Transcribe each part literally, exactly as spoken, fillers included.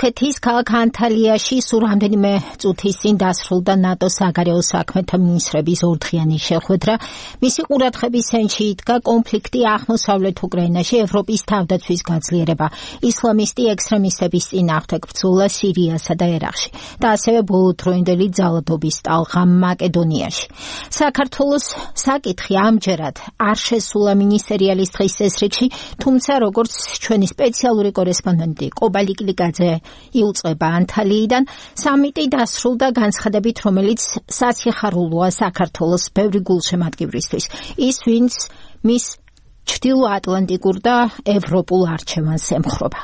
თურქეთის ქალაქ ანტალიაში სულ რამდენიმე წუთის წინ დასრულდა ნატოს საგარეო საქმეთა მინისტრების ორდღიანი შეხვედრა. მისი ყურადღების ცენტრში იდგა კონფლიქტი აღმოსავლეთ უკრაინაში, ევროპის თავდაცვის გაძლიერება, ისლამისტი ექსტრემისტების წინააღმდეგ ბრძოლა სირიასა და ერაყში და ასევე ბოლოდროინდელი ძალადობის ტალღა მაკედონიაში. საქართველოს საკითხი ამჯერად არ შესულა მინისტერიალის დღის წესრიგში, თუმცა როგორც ჩვენი სპეციალური კორესპონდენტი კობალი კლიკაძე იუწყება ანტალიიდან, სამიტი დასრულდა განცხადებით, რომელიც სასიხარულოა საქართველოს ბევრი გულშემატკივრისთვის, ის ვინც მის ჩრდილოატლანტიკურ და ევროპულ არჩევანს ემხრობა.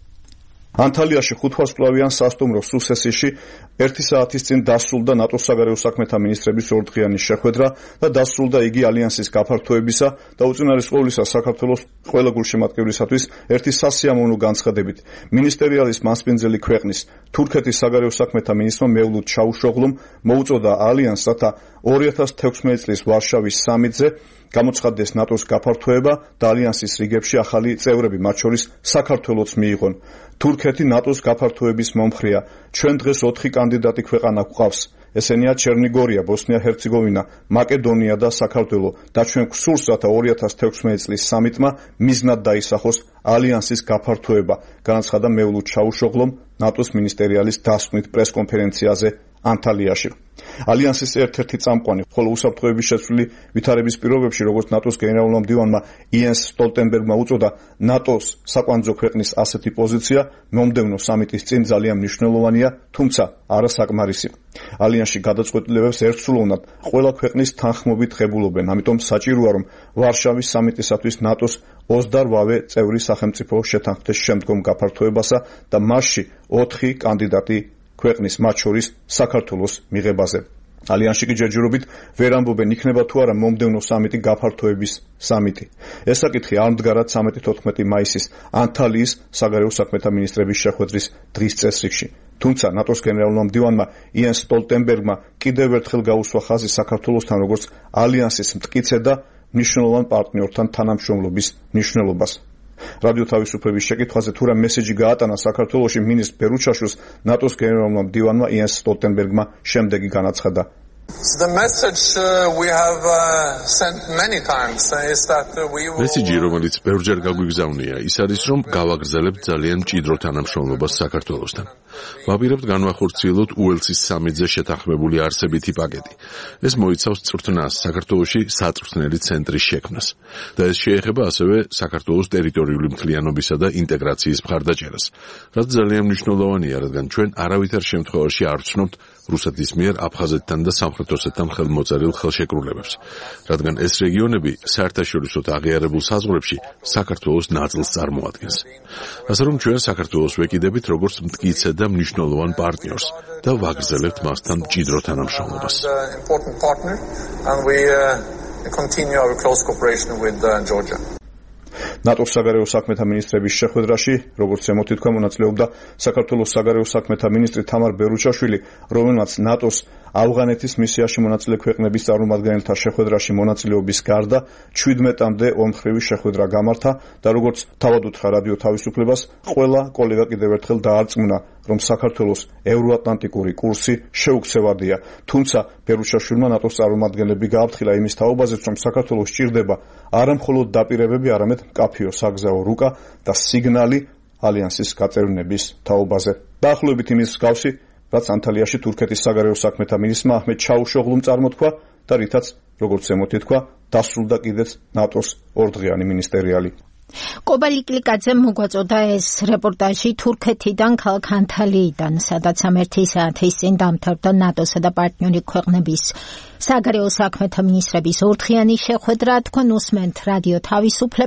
ანტალიაში ხუთვარსკვლავიან სასტუმრო სუსესიში ერთი საათის წინ დასრულდა ნატოს საგარეო საქმეთა მინისტრების ორდღიანი შეხვედრა და დასრულდა იგი ალიანსის გაფართოებისა და უწინარეს ყოვლისა საქართველოს ყველა გულშემატკივრისათვის ერთი სასიამოვნო განცხადებით. მინისტერიალის მასპინძელი ქვეყნის თურქეთის საგარეო საქმეთა მინისტრმა მევლუდ ჩაუშოღლუმ მოუწოდა ალიანსს, რათა ორი ათას თექვსმეტი წლის ვარშავის სამიტზე გამოცხადდეს ნატოს გაფართოება და ალიანსის რიგებში ახალი წევრები, მათ შორის საქართველოც მიიღონ. თურქეთი ნატოს გაფართოების მომხრეა. ჩვენ დღეს ოთხი კანდიდატი ქვეყანა გვყავს. ესენია ჩერნიგორია, ბოსნია-ჰერცეგოვინა, მაკედონია და საქართველო და ჩვენ გვსურს, რათა ორი ათას თექვსმეტი წლის სამიტმა მიზნად დაისახოს ალიანსის გაფართოება, განაცხადა მევლუდ ჩაუშოღლომ ნატოს მინისტერიალის დასკვნით პრესკონფერენციაზე ანტალიაში. ალიანსის ერთ-ერთი წამყვანი, ხოლო უსაფრთხოების შეცვლილი ვითარების პირობებში, როგორც ნატოს გენერალურმა მდივანმა იენს სტოლტენბერგმა უწოდა, ნატოს საკვანძო ქვეყნის ასეთი პოზიცია მომდევნო სამიტის წინ ძალიან მნიშვნელოვანია, თუმცა არა საკმარისი. ალიანსში გადაწყვეტილებებს ერთსულოვნად ყველა ქვეყნის თანხმობით ღებულობენ, ამიტომ საჭიროა, რომ ვარშავის სამიტისათვის ნატოს ოცდაოთხ წევრი სახელმწიფო შეთანხმდეს შემდგომ გაფართოებასა და მასში ოთხი კანდიდატი ქვეყნის, მათ შორის საქართველოს მიღებაზე. ალიანსში კი ჯერჯერობით ვერ ამბობენ, იქნება თუ არა მომდევნო სამიტი გაფართოების სამიტი. ეს საკითხი არ მდგარად სამეტი თოთხმეტი მაისის ანტალიის საგარეო საქმეთა მინისტრების შეხვედრის დღის წესრიგში. თუმცა ნატოს გენერალურმა მდივანმა იენს სტოლტენბერგმა კიდევ ერთხელ გაუსვა ხაზი საქართველოსთან როგორც ალიანსის მტკიცე და მნიშვნელოვან პარტნიორთან თანამშრომლობის მნიშვნელობას. რადიო თავისუფლების შეკითხვაზე თუ რა მესეჯი გაატანა საქართველოში მინისტრ ბერუჩაშვილს, ნატოს გენერალურმა მდივანმა იენს სტოლტენბერგმა შემდეგი განაცხადა. მესიჯი, რომელიც ბევრჯერ გაგვიგზავნია, ის არის, რომ გავაგრძელებთ ძალიან მჭიდრო თანამშრომლობას საქართველოსთან. ვაპირებთ განვახორციელოთ უელსის სამიტზე შეთანხმებული არსებითი პაკეტი. ეს მოიცავს წვრთნას, საქართველოში საწვრთნელი ცენტრის შექმნას და ეს შეეხება ასევე საქართველოს ტერიტორიული მთლიანობისა და ინტეგრაციის მხარდაჭერას, რაც ძალიან მნიშვნელოვანია, რადგან ჩვენ არავითარ შემთხვევაში არ ვცნობთ რუსეთის მიერ აფხაზეთთან და სამხრეთ ოსეთთან ხელმოწერილ ხელშეკრულებებს, რადგან ეს რეგიონები საერთაშორისოდ აღიარებულ საზღვრებში საქართველოს ნაწილს წარმოადგენს. ასე რომ ჩვენ საქართველოს ვეკიდებით როგორც მტკიცე და მნიშვნელოვან პარტნიორს და ვაგრძელებთ მასთან მჭიდრო თანამშრომლობას. ნატოს საგარეო საქმეთა მინისტრების შეხვედრაში, როგორც ზემოთ ითქვა, მონაწილეობდა საქართველოს საგარეო საქმეთა მინისტრი თამარ ბერუჩაშვილი, რომელმაც ნატოს ავღანეთის მისიაში მონაწილე ქვეყნების წარმომადგენელთა შეხვედრაში მონაწილეობის გარდა ჩვიდმეტამდე ორმხრივი შეხვედრა გამართა და როგორც თავად უთხრა რადიო თავისუფლებას, ყველა კოლეგა კიდევ ერთხელ დაარწმუნა, რომ საქართველოს ევროატლანტიკური კურსი შეუქცევადია. თუმცა ბერუჩაშვილმა ნატოს წარმომადგენლები გააფრთხილა იმის თაობაზეც, რომ საქართველოს სჭირდება არა მხოლოდ დაპირებები, არამედ მკაფიო საგზაო რუკა და სიგნალი ალიანსის გაწევრიანების თაობაზე. დაახლოებით იმის მსგავსი, რაც ანტალიაში თურქეთის საგარეო საქმეთა მინისტრმა აჰმედ ჩაუშოღლუმ წარმოთქვა და რითაც, როგორც ზემოთ ითქვა, დასრულდა კიდეც ნატოს ორდღიანი მინისტერიალი. კობალი კლიკაძემ მოგვაწოდა ეს რეპორტაჟი თურქეთიდან ქალაქ ანტალიიდან, სადაც ამ ერთი საათის წინ დამთავრდა ნატოსა და პარტნიორი ქვეყნების საგარეო საქმეთა მინისტრების ორდღიანი შეხვედრა. თქვენ უსმენთ რადიო თავისუფლება.